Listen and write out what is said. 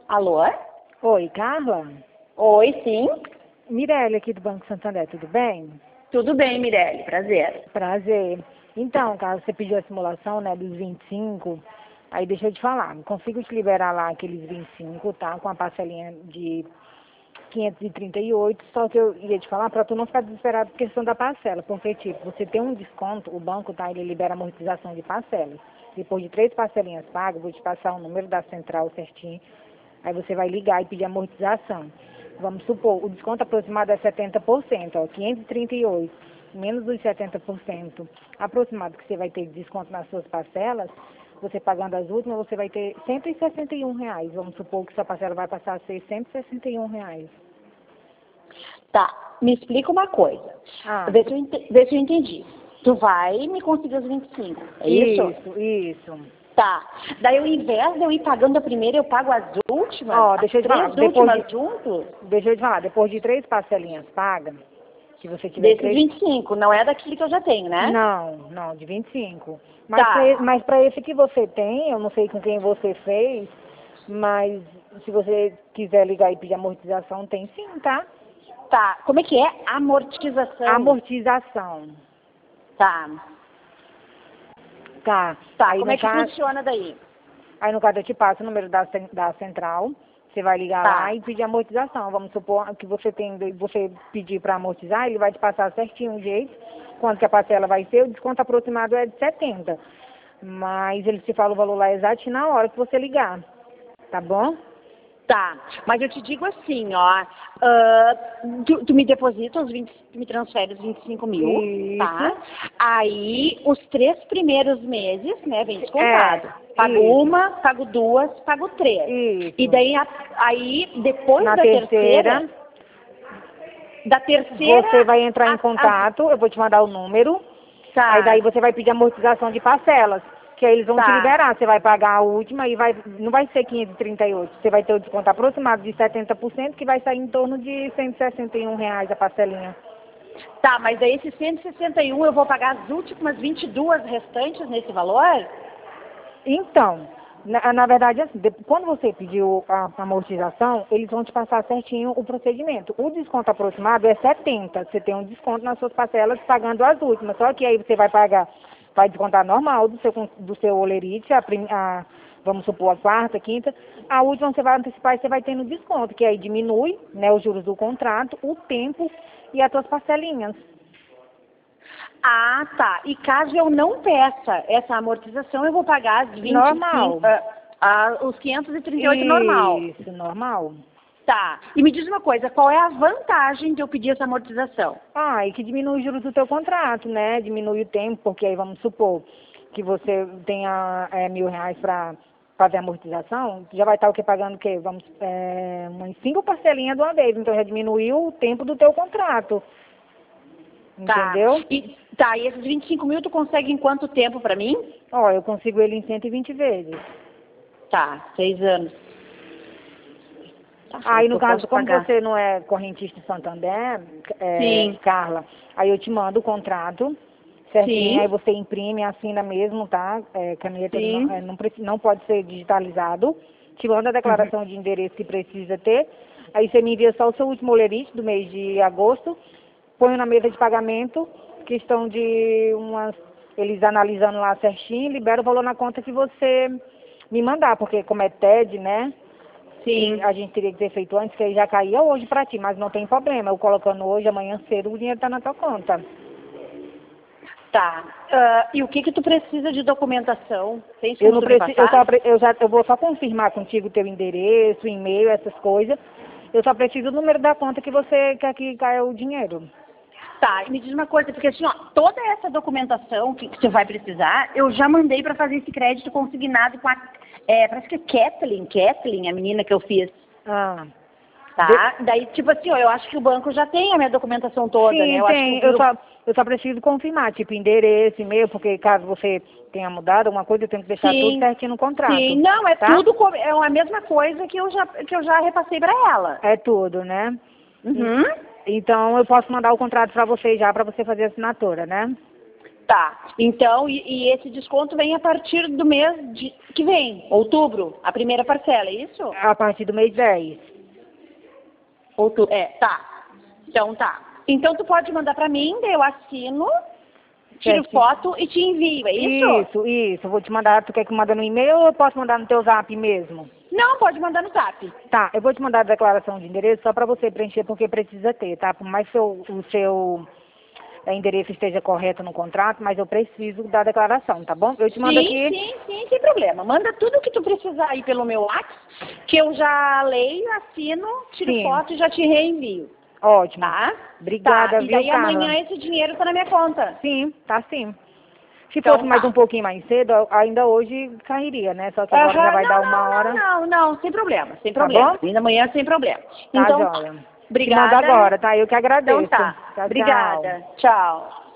Alô? Oi, Carla? Oi, sim. Mirelle aqui do Banco Santander, tudo bem? Tudo bem, Mirelle, prazer. Prazer. Então, Carla, você pediu a simulação, né, dos 25. Aí deixa eu te falar, consigo te liberar lá aqueles 25, tá? Com a parcelinha de 538, só que eu ia te falar para tu não ficar desesperado por questão da parcela, porque, tipo, você tem um desconto, o banco, tá, ele libera amortização de parcelas. Depois de 3 parcelinhas pagas, vou te passar o número da central certinho, aí você vai ligar e pedir amortização. Vamos supor, o desconto aproximado é 70%, ó, 538, menos dos 70% aproximado que você vai ter de desconto nas suas parcelas, você pagando as últimas, você vai ter R$ 161. Vamos supor que sua parcela vai passar a ser R$ 161. Tá, me explica uma coisa. Ah, Vê se eu entendi. Tu vai me conseguir os 25, é isso? Isso. Tá. Daí, ao invés de eu ir pagando a primeira, eu pago as últimas? Ó, As deixa eu te falar, três últimas juntos? depois de 3 parcelinhas pagas, se você tiver Desses 3. 25, não é daquele que eu já tenho, né? Não, de 25. Tá. Mas para esse que você tem, eu não sei com quem você fez, mas se você quiser ligar e pedir amortização, tem sim, tá? Tá. Como é que é? Amortização. Amortização. Tá. Tá. Tá, Aí como no é que caso, funciona daí? eu te passo o número da central. Você vai ligar lá Tá. e pedir amortização. Vamos supor que você pedir para amortizar, ele vai te passar certinho o jeito, quanto que a parcela vai ser, o desconto aproximado é de 70. Mas ele te fala o valor lá exato na hora que você ligar. Tá bom? Tá, mas eu te digo assim, ó, tu me deposita os 20, tu me transfere os 25 mil, tá? Isso. Aí, os 3 primeiros meses, né, vem descontado. Pago Isso. uma, pago 2, pago 3. Isso. E daí, aí, depois Na da terceira, você vai entrar em contato, eu vou te mandar o número, aí daí tá, você vai pedir amortização de parcelas, que aí eles vão te tá. liberar. Você vai pagar a última e não vai ser 538, você vai ter o desconto aproximado de 70%, que vai sair em torno de R$ 161 a parcelinha. Tá, mas daí esses 161 eu vou pagar as últimas 22 restantes nesse valor? Então, na verdade, assim, quando você pediu a amortização, eles vão te passar certinho o procedimento. O desconto aproximado é 70. Você tem um desconto nas suas parcelas pagando as últimas. Só que aí você vai descontar normal do seu olerite, vamos supor, a quarta, quinta. A última você vai antecipar e você vai tendo desconto, que aí diminui, né, os juros do contrato, o tempo e as suas parcelinhas. Ah, tá. E caso eu não peça essa amortização, eu vou pagar as 25, Normal. os 538 normal. Isso, normal. Tá. E me diz uma coisa, qual é a vantagem de eu pedir essa amortização? Ah, e que diminui os juros do teu contrato, né? Diminui o tempo, porque aí vamos supor que você tenha R$ 1.000 para fazer a amortização, já vai estar o que pagando o quê? Umas 5 parcelinhas de uma vez, então já diminuiu o tempo do teu contrato. Tá. Entendeu? E esses 25 mil tu consegue em quanto tempo pra mim? Ó, eu consigo ele em 120 vezes. Tá, 6 anos. Tá, Aí, no eu caso, posso como pagar. você não é correntista de Santander, Sim. Carla, aí eu te mando o contrato certinho, Sim. aí você imprime, assina mesmo, tá? Caneta Sim. não pode ser digitalizado. Te manda a Uhum. declaração de endereço que precisa ter. Aí você me envia só o seu último olerite do mês de agosto, põe na mesa de pagamento, questão de eles analisando lá certinho, libera o valor na conta que você me mandar, porque como é TED, né? E Sim. a gente teria que ter feito antes, que aí já caía hoje pra ti, mas não tem problema. Eu colocando hoje, amanhã cedo, o dinheiro tá na tua conta. Tá. E o que tu precisa de documentação? Tens Eu como não tu me preciso, passar? eu vou só confirmar contigo o teu endereço, e-mail, essas coisas. Eu só preciso do número da conta que você quer que caia o dinheiro. Tá, e me diz uma coisa, porque assim, ó, toda essa documentação que você vai precisar, eu já mandei para fazer esse crédito consignado com parece que é Kathleen, a menina que eu fiz, Ah. tá? Daí, tipo assim, ó, eu acho que o banco já tem a minha documentação toda, né? Sim, Eu acho que tem. Eu só preciso confirmar, tipo, endereço, e-mail, porque caso você tenha mudado alguma coisa, eu tenho que deixar tudo sim, certinho no contrato. sim, não, é Tá? tudo, é a mesma coisa que eu já repassei para ela. É tudo, né? Uhum. Então eu posso mandar o contrato para você já, para você fazer a assinatura, né? Tá. Então, e esse desconto vem a partir do mês que vem, outubro, a primeira parcela, é isso? A partir do mês 10. Outubro. Tá. Então tá. Então tu pode mandar pra mim, daí eu assino, tiro Certo. foto e te envio, é isso? Isso. Eu vou te mandar, tu quer que manda no e-mail ou eu posso mandar no teu zap mesmo? Não, pode mandar no zap. Tá, eu vou te mandar a declaração de endereço só para você preencher, porque precisa ter, tá? Por mais que o seu endereço esteja correto no contrato, mas eu preciso da declaração, tá bom? Eu te mando aqui. Sim, sem problema. Manda tudo que tu precisar aí pelo meu WhatsApp, que eu já leio, assino, tiro Sim. foto e já te reenvio. Ótimo. Tá? Obrigada, Tá. viu, E daí Carla? amanhã esse dinheiro tá na minha conta. Sim, tá sim. Se Então fosse mais tá. um pouquinho mais cedo, ainda hoje cairia, né? Só que agora já vai dar uma hora. Não, sem problema, sem Tá problema. bom? Ainda amanhã sem problema. Tá, Então, joia. Te obrigada. mando agora, tá? Eu que agradeço. Então tá. Tchau, Obrigada. tchau. Tchau.